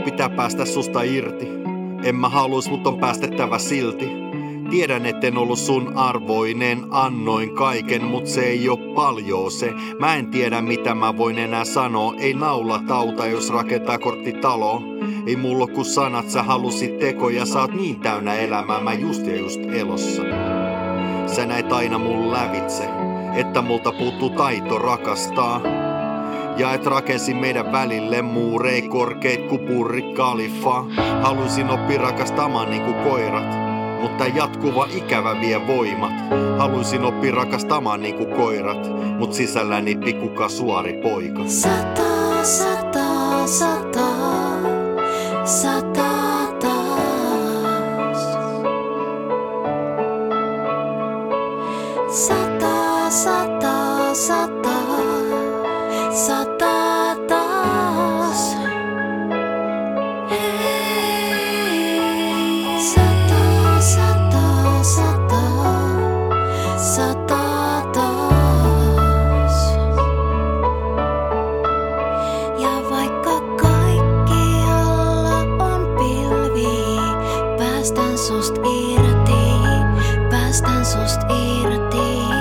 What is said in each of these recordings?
pitää päästä susta irti. En mä haluis, mut on päästettävä silti. Tiedän, etten ollut sun arvoinen, annoin kaiken, mut se ei oo paljon se. Mä en tiedä mitä mä voin enää sanoa, ei naula tauta jos rakentaa korttitalo. Ei mulla oo ku sanat, sä halusit tekoja, sä oot niin täynnä elämää, mä just elossa. Sä näit aina mun lävitse, että multa puuttuu taito rakastaa. Ja et rakensi meidän välille muurei korkeit ku Burj Khalifa. Haluisin oppia rakastamaan niinku koirat, mutta jatkuva ikävä vie voimat. Haluisin oppia rakastamaan niinku koirat, mut sisälläni pikku kasuaari poika. Sataa, sataa, sataa, sataa taas. Sataa, sataa, sataa, sataa taas. Hei, sataa, sataa, sataa, sataa taas. Ja vaikka kaikkialla on pilvi, päästän sust irti, päästän sust irti.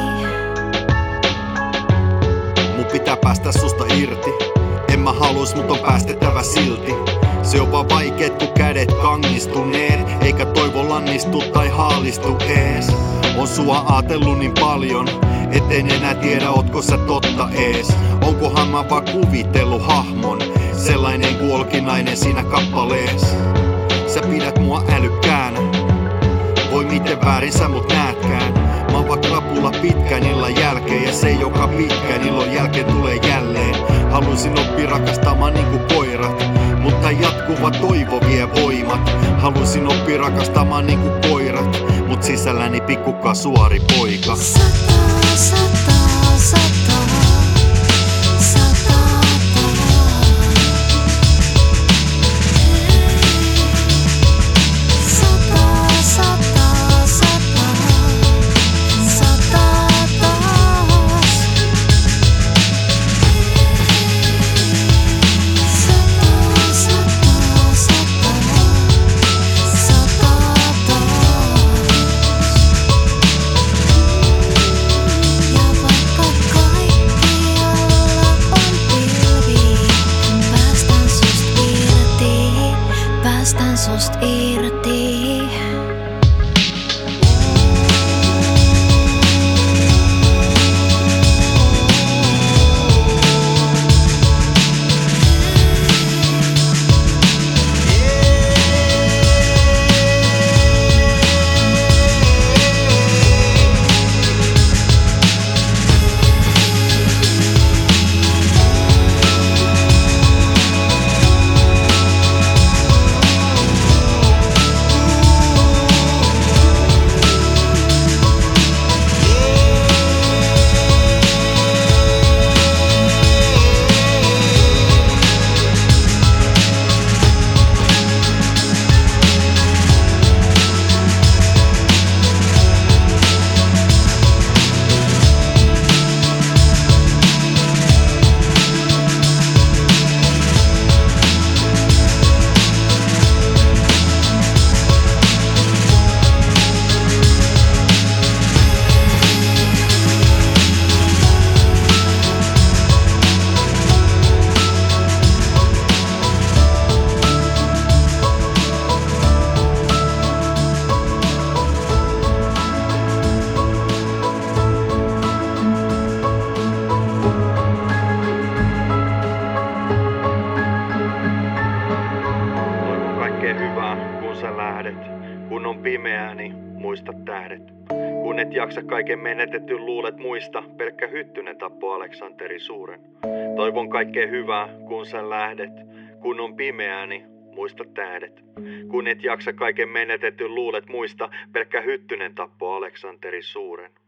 Mun pitää päästä susta irti. En mä haluis, mut on päästettävä silti. Se on vaan vaikeet kun kädet kangistuneet, eikä toivo lannistu tai haalistu ees. On sua aatellut niin paljon, etten enää tiedä ootko sä totta ees. Onkohan mä vaan kuvitellut hahmon, sellainen kuolkinainen siinä kappalees. Sä pidät mua älykkäänä, voi miten väärin sä mut näetkään. Mä oon vaan krapula pitkän illan jälkeen, ja se joka pitkän illan jälkeen tulee jälleen. Haluisin oppia rakastamaan niinku koirat, mutta jatkuva toivo vie voimat. Haluisin oppia rakastamaan niinku koirat, mut sisälläni pikku kasuaari poika. Sataa, sataa, sataa, sataa taas. Sataa, sataa, sataa, sataa taas. Sataa, sataa, sataa, sataa taas. Ja vaikka kaikkialla on pilvi, päästän sust irti, päästän sust irti. Toivon kaikkea hyvää, kun sä lähdet. Kun on pimeää, niin muista tähdet. Kun et jaksa kaiken menetetyn luulet muista, pelkkä Hyttynen tappoi Aleksanteri Suuren. Toivon kaikkea hyvää, kun sä lähdet. Kun on pimeää, niin muista tähdet. Kun et jaksa kaiken menetetyn luulet muista, pelkkä Hyttynen tappoi Aleksanteri Suuren.